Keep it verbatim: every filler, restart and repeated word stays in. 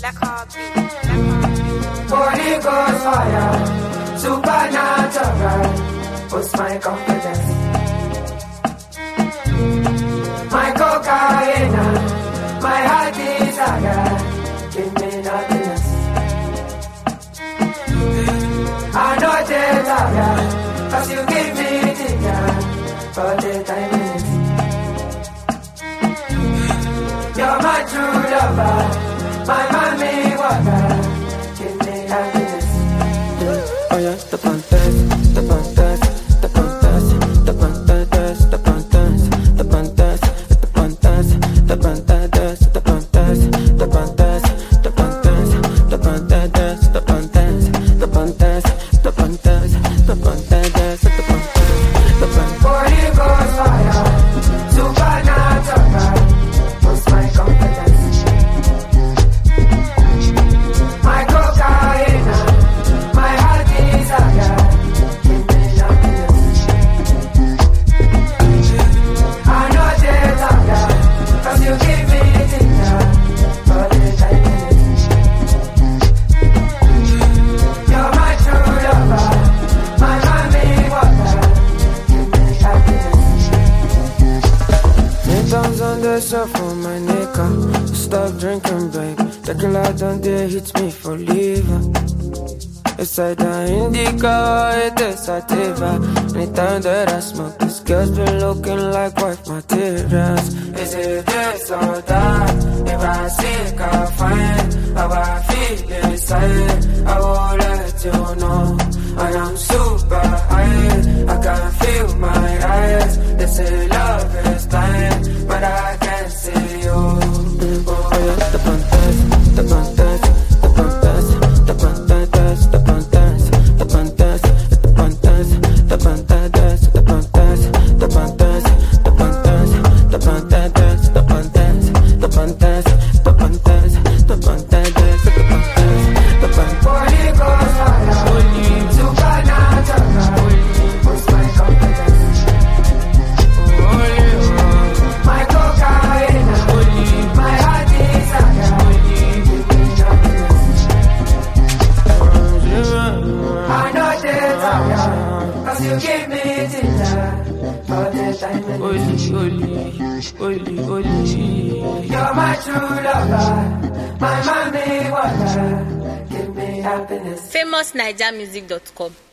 Holy Ghost fire, supernatural, boost my confidence. My cocaine, my heart desire, give me happiness. I know the desire, cause you give me ginger for the time is. You're my true lover, my mommy water, give me happiness. Oh yeah, the pantas, the pantas, the pantas, the pantas, the pantas, the pantas, the pantas, the pantas, the pantas, the pantas, the pantas, the pantas, the pantas, the pantas, the pantas, the pantas, the pantas, the pantas. Holy Ghost fire, supernatural, boost my confidence. My cocaine, my heart desire, give me happiness. I know the desire, cause you give me ginger for the time. You're my true lover, my mommy water, give me happiness. Sometimes on the shelf for my nigga, stop drinking, babe. Tequila don't dare hit me for liver. It's like the indica, it is sativa. Anytime that I smoke, this girl's been looking like white materials. Is it this or that? If I seek, I'll find how I feel inside. I will let you know I am super high. I can feel my eyes. They say love is blind, but I can't see you. Oh yeah, the pantas, the pantas, the pantas, the pantas, the pantas, the pantas, the pantas, the pantas, the pantas, the pantas, the pantas, the pantas, the pantas, the pantas, the pantas, the pantas, the pantas, the pantas. Holy Ghost fire, supernatural, boost my confidence. My cocaine, my heart desire, give me happiness. I know the desire, cause you give me ginger for the time. You're my true lover, my mommy water, give me happiness. famous niger music dot com